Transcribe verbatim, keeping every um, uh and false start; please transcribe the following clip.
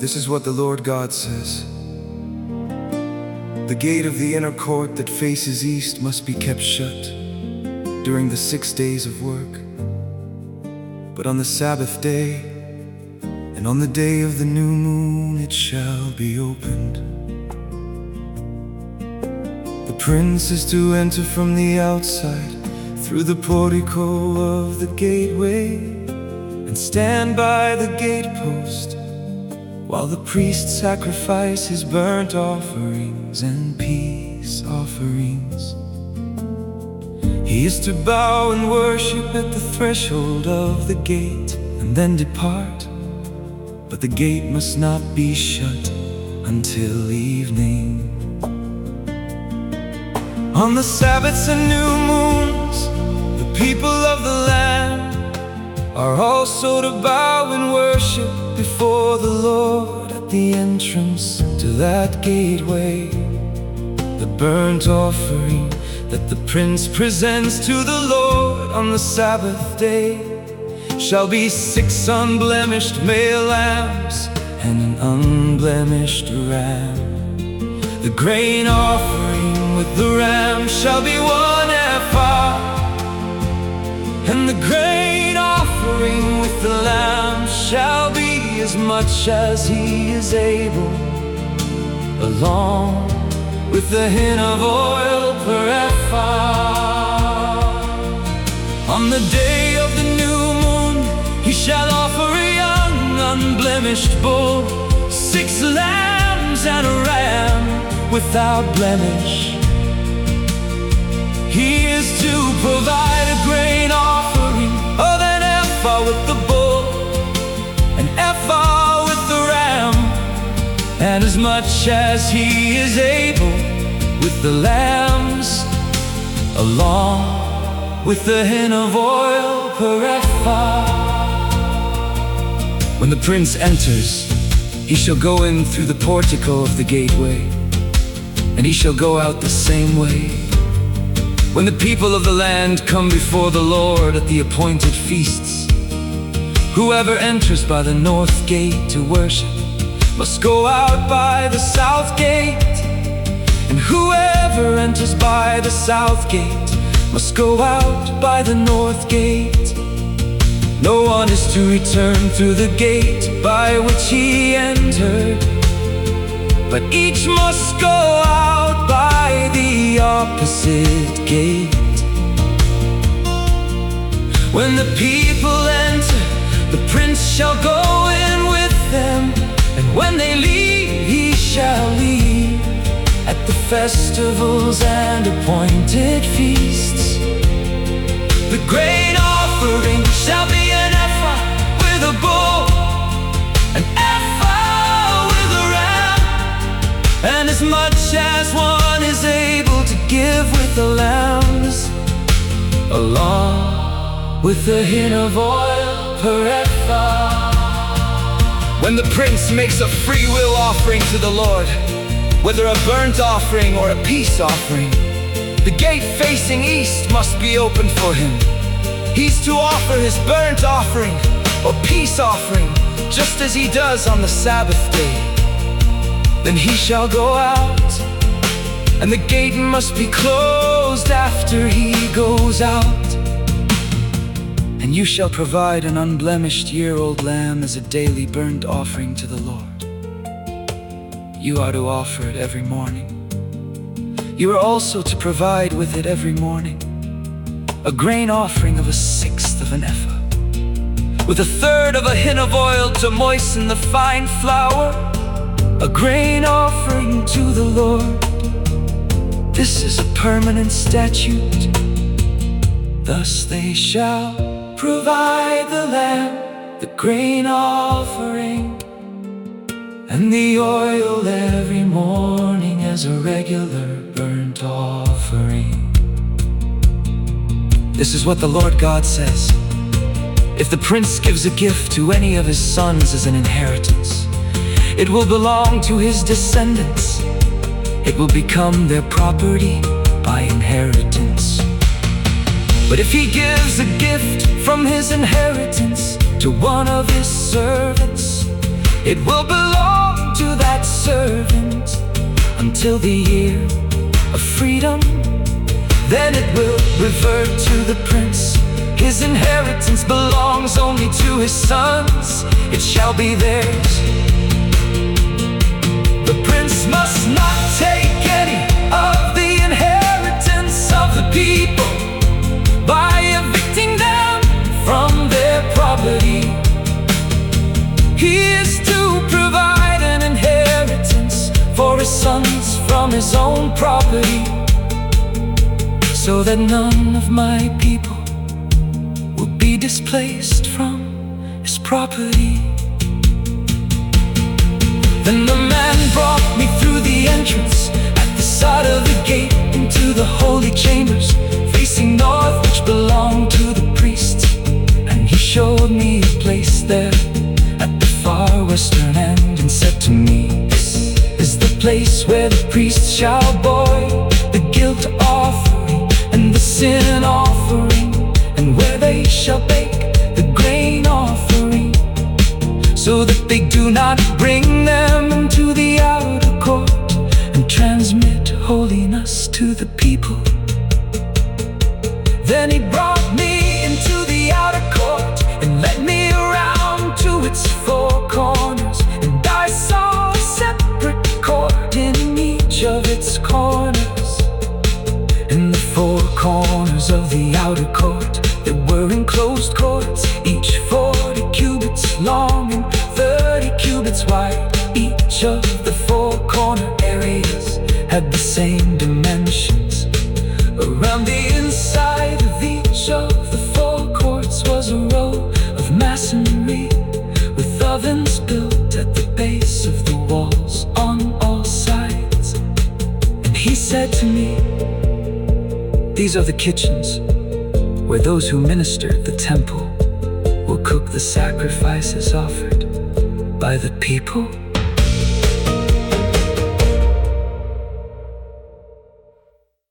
This is what the Lord God says. The gate of the inner court that faces east must be kept shut during the six days of work. But on the Sabbath day, and on the day of the new moon, it shall be opened. The prince is to enter from the outside through the portico of the gateway, and stand by the gatepost while the priest sacrifice his burnt offerings and peace offerings. He is to bow and worship at the threshold of the gate and then depart. But the gate must not be shut until evening. On the Sabbaths and new moons, the people of the land are also to bow and worship before the Lord at the entrance to that gateway. The burnt offering that the prince presents to the Lord on the Sabbath day shall be six unblemished male lambs and an unblemished ram. The grain offering with the ram shall be one ephah, and the grain offering with the lamb shall be as much as he is able, along with the hin of oil per ephah. On the day of the new moon, he shall offer a young unblemished bull, six lambs and a ram without blemish. He is to provide a grain offering of an ephah with the bull, an ephah with the ram, and as much as he is able with the lambs, along with the hin of oil per ephah. When the prince enters, he shall go in through the portico of the gateway, and he shall go out the same way. When the people of the land come before the Lord at the appointed feasts, whoever enters by the north gate to worship must go out by the south gate, and whoever enters by the south gate must go out by the north gate. No one is to return through the gate by which he entered, but each must go out by the opposite gate. When the people enter, the prince shall go in with them, and when they leave, he shall leave at the festivals and appointed feasts. The grain offering shall be an ephah with a bull, an ephah with a ram, and as much as one is able to give with the lambs, along with the hin of oil per ephah. When the prince makes a free will offering to the Lord, whether a burnt offering or a peace offering, the gate facing east must be opened for him. He's to offer his burnt offering or peace offering just as he does on the Sabbath day. Then he shall go out, and the gate must be closed after he goes out. And you shall provide an unblemished year-old lamb as a daily burnt offering to the Lord. You are to offer it every morning. You are also to provide with it every morning a grain offering of a sixth of an ephah, with a third of a hin of oil to moisten the fine flour, a grain offering to the Lord. This is a permanent statute. Thus they shall provide the lamb, the grain offering, and the oil every morning as a regular burnt offering. This is what the Lord God says. If the prince gives a gift to any of his sons as an inheritance, it will belong to his descendants. It will become their property by inheritance. But if he gives a gift from his inheritance to one of his servants, It will belong to that servant until the year of freedom. Then it will revert to the prince. His inheritance belongs only to his sons. It shall be theirs. The prince must not take any of the inheritance of the people by evicting them from their property. He is to provide an inheritance for his sons from his own property, so that none of my people will be displaced from his property. Then the man brought me through the entrance at the side of the gate into the holy chambers facing north, which belonged to the priests. And he showed me a place there at the far western end, and said to me, "This is the place where the priests shall boil the guilt offering and the sin offering, and where they shall bake the grain offering, so that they do not bring them into the outer court and transmit holiness to the people." Then he brought me into the outer court and led me around to its four corners, and I saw a separate court in each of its corners. In the four corners of the outer court there were enclosed courts, each forty cubits long and thirty cubits wide. Each of the four corner areas had the same dimensions. Around the inside of each of the four courts was a row of masonry, with ovens built at the base of the walls on all sides. And he said to me, "These are the kitchens where those who minister at the temple will cook the sacrifices offered by the people."